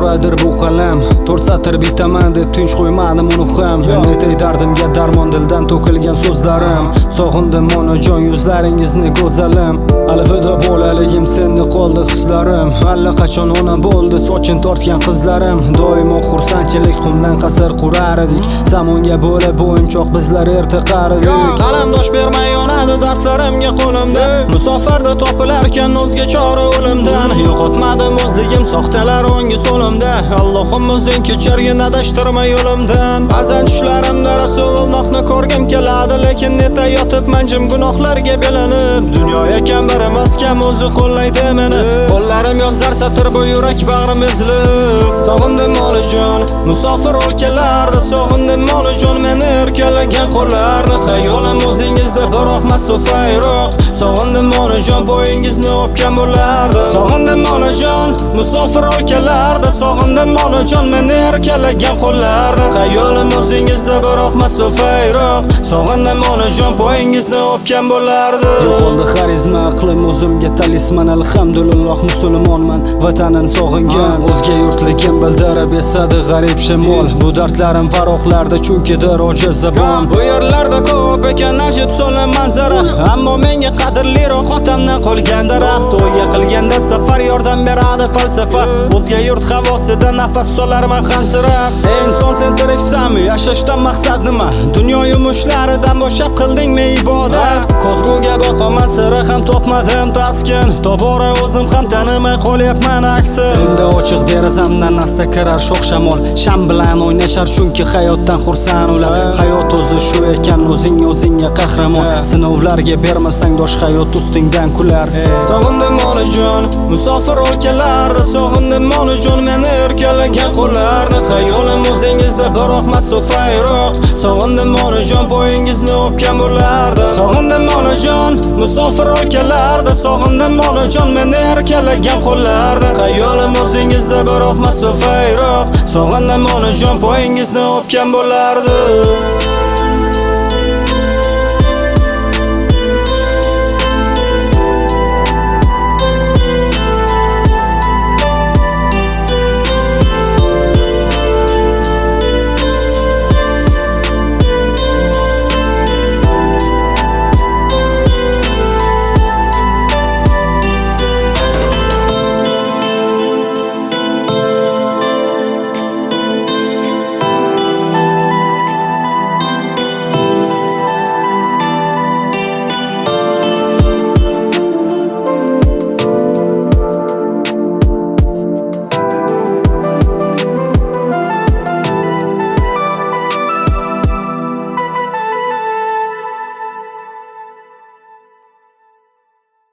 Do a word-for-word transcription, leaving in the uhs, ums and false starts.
so'radir bu qalam, to'rt satr bitaman deb tinch qo'ymadim uni ham. Men aytay dardimga darmon, dildan to'kilgan so'zlarim. Sog'indim onajon yuzlaringizni go'zalim. Alvida bolaligim sendi qoldi hislarim. Allaqachon ona bo'ldi sochini tortgan qizlarim. Doimo xursandchilik qumdan qasr qurar edik. Zamonga bo'lib o'yinchoq bizlar erta qaridik. Qalamdosh bermay yonadi dardlarimga qo'limda. Musofirda topilarkan o'zga chora o'limdan. Yo'qotmadim o'zligim soxtalar o'ngi so'limda. Allohim o'zing kechirgin adashtirma yo'limdan. Ba'zan tushlarimda Rasulullohni ko'rgim keladi, lekin neta yotibman jim gunohlarga belanib. Dunyo ekan bir emas kam o'zi qo'llaydi meni. Qo'llarim yozlar satr bu yurak bag'rim ezilib. Sog'indim onajon, musofir o'lkalarda sog'indim onajon, meni erkalagan qo'llarni. Xayolim o'zingizda biroq masofayroq. Sog'indim onajon, bo'yingizni o'pgan bo'lardi. Sog'indim onajon, musofir o'lkalarda sog'indim onajon, meni erkalagan qo'llarni. Xayolim o'zingizda biroq masofayroq. Sog'indim onajon, bo'yingizni o'pgan bo'lardi. Yo'qoldi xarizma, aqlim o'zimga talisman. Alhamdulillah musulmonman, vatanin sog'ingan. O'zga yurtligim bildirib esadi g'arib shamol. Bu dardlarim faroqlarda chunkidir ojiz zabon. Bu yerlarda ko'p ekan ajib so'lim manzara, ammo menga qadrliroq otamdan qolgan daraxt. To'yga qilganda safar yordam beradi falsafa. O'zga yurt havosida nafas solarman hansirab. Inson sen tiriksan, yashashdan maqsad nima? Dunyo yumushlaridan bo'shab qildingmi ibodat? Ko'zguga boqaman sira ham topmadim taskin. Tobora o'zim ham tanimay qolyapman aksi. Endi ochiq derazamdan asta kirar sho'x shamol. Sham bilan o'ynashar chunki hayotdan xursand ular. Hayot o'zi shu ekan, o'zing o'zingga qahramon. Sinovlarga bermasang dosh hayot ustingdan kular. Sog'indim onajon, musofir o'lkalarda sog'indim onajon, meni erkalagan qo'llarni. Xayolim o'zingizda biroq masofayroq. Sog'indim onajon, bo'yingizni o'pgan bo'lardi. Sog'indim onajon, musofir o'lkalarda sog'indim onajon, meni erkalagan qo'llarni. Xayolim o'zingizda biroq masofayroq. Sog'indim onajon, bo'yingizni o'pgan bo'lardi.